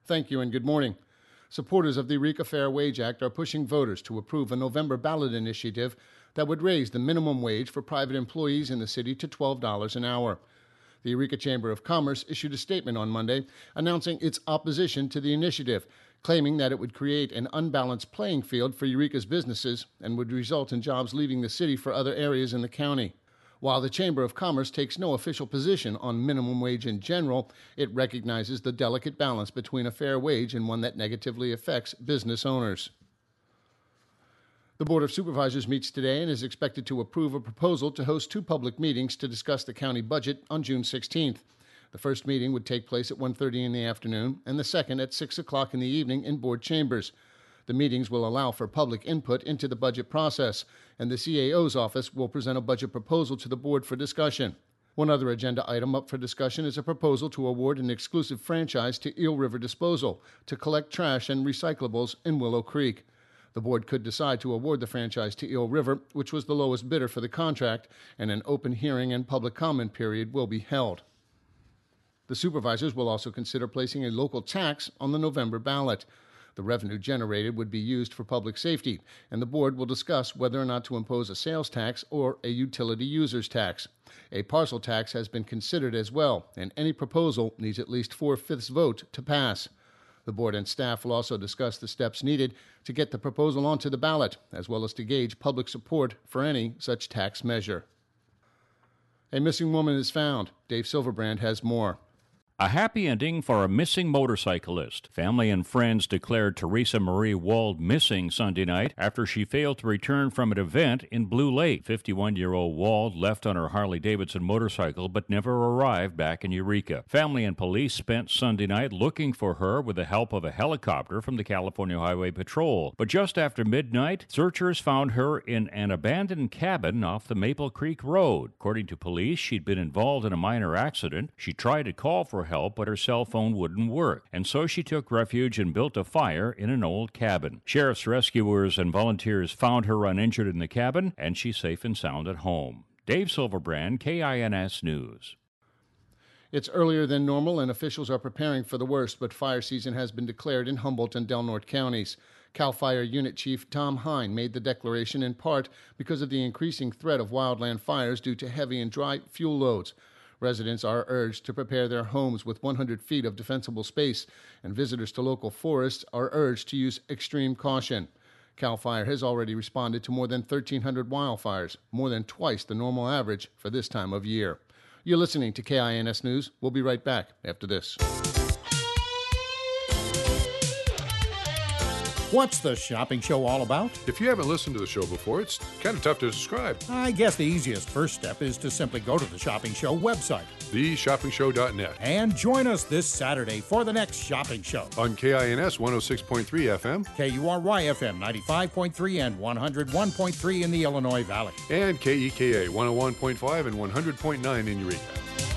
Thank you and good morning. Supporters of the Eureka Fair Wage Act are pushing voters to approve a November ballot initiative that would raise the minimum wage for private employees in the city to $12 an hour. The Eureka Chamber of Commerce issued a statement on Monday announcing its opposition to the initiative, claiming that it would create an unbalanced playing field for Eureka's businesses and would result in jobs leaving the city for other areas in the county. While the Chamber of Commerce takes no official position on minimum wage in general, it recognizes the delicate balance between a fair wage and one that negatively affects business owners. The Board of Supervisors meets today and is expected to approve a proposal to host two public meetings to discuss the county budget on June 16th. The first meeting would take place at 1:30 in the afternoon and the second at 6 o'clock in the evening in board chambers. The meetings will allow for public input into the budget process, and the CAO's office will present a budget proposal to the board for discussion. One other agenda item up for discussion is a proposal to award an exclusive franchise to Eel River Disposal to collect trash and recyclables in Willow Creek. The board could decide to award the franchise to Eel River, which was the lowest bidder for the contract, and an open hearing and public comment period will be held. The supervisors will also consider placing a local tax on the November ballot. The revenue generated would be used for public safety, and the board will discuss whether or not to impose a sales tax or a utility users tax. A parcel tax has been considered as well, and any proposal needs at least 4/5 vote to pass. The board and staff will also discuss the steps needed to get the proposal onto the ballot, as well as to gauge public support for any such tax measure. A missing woman is found. Dave Silverbrand has more. A happy ending for a missing motorcyclist. Family and friends declared Teresa Marie Wald missing Sunday night after she failed to return from an event in Blue Lake. 51-year-old Wald left on her Harley-Davidson motorcycle but never arrived back in Eureka. Family and police spent Sunday night looking for her with the help of a helicopter from the California Highway Patrol. But just after midnight, searchers found her in an abandoned cabin off the Maple Creek Road. According to police, she'd been involved in a minor accident. She tried to call for help, but her cell phone wouldn't work, and so she took refuge and built a fire in an old cabin. Sheriff's rescuers and volunteers found her uninjured in the cabin, and she's safe and sound at home. Dave Silverbrand, KINS News. It's earlier than normal, and officials are preparing for the worst, but fire season has been declared in Humboldt and Del Norte counties. CAL FIRE Unit Chief Tom Hine made the declaration in part because of the increasing threat of wildland fires due to heavy and dry fuel loads. Residents are urged to prepare their homes with 100 feet of defensible space, and visitors to local forests are urged to use extreme caution. CAL FIRE has already responded to more than 1,300 wildfires, more than twice the normal average for this time of year. You're listening to KINS News. We'll be right back after this. What's the shopping show all about? If you haven't listened to the show before, it's kind of tough to describe. I guess the easiest first step is to simply go to the Shopping Show website, theshoppingshow.net, and join us this Saturday for the next shopping show. On KINS 106.3 FM, KURY FM 95.3 and 101.3 in the Illinois Valley, and KEKA 101.5 and 100.9 in Eureka.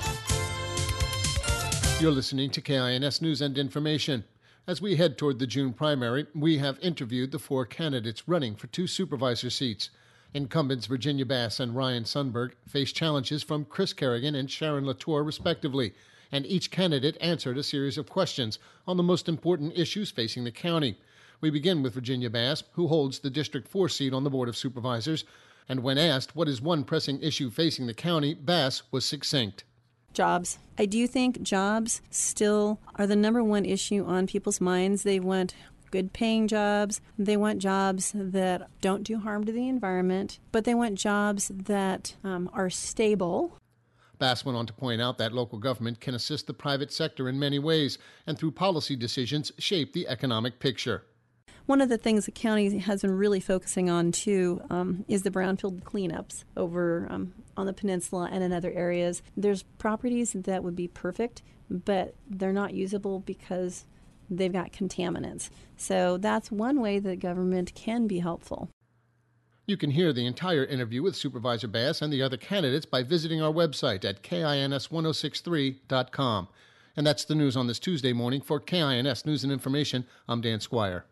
You're listening to KINS News and Information. As we head toward the June primary, we have interviewed the four candidates running for two supervisor seats. Incumbents Virginia Bass and Ryan Sundberg face challenges from Chris Kerrigan and Sharon Latour, respectively, and each candidate answered a series of questions on the most important issues facing the county. We begin with Virginia Bass, who holds the District 4 seat on the Board of Supervisors, and when asked what is one pressing issue facing the county, Bass was succinct. Jobs. I do think jobs still are the number one issue on people's minds. They want good paying jobs. They want jobs that don't do harm to the environment, but they want jobs that are stable. Bass went on to point out that local government can assist the private sector in many ways and through policy decisions shape the economic picture. One of the things the county has been really focusing on, too, is the brownfield cleanups over on the peninsula and in other areas. There's properties that would be perfect, but they're not usable because they've got contaminants. So that's one way that government can be helpful. You can hear the entire interview with Supervisor Bass and the other candidates by visiting our website at KINS1063.com. And that's the news on this Tuesday morning. For KINS News and Information, I'm Dan Squire.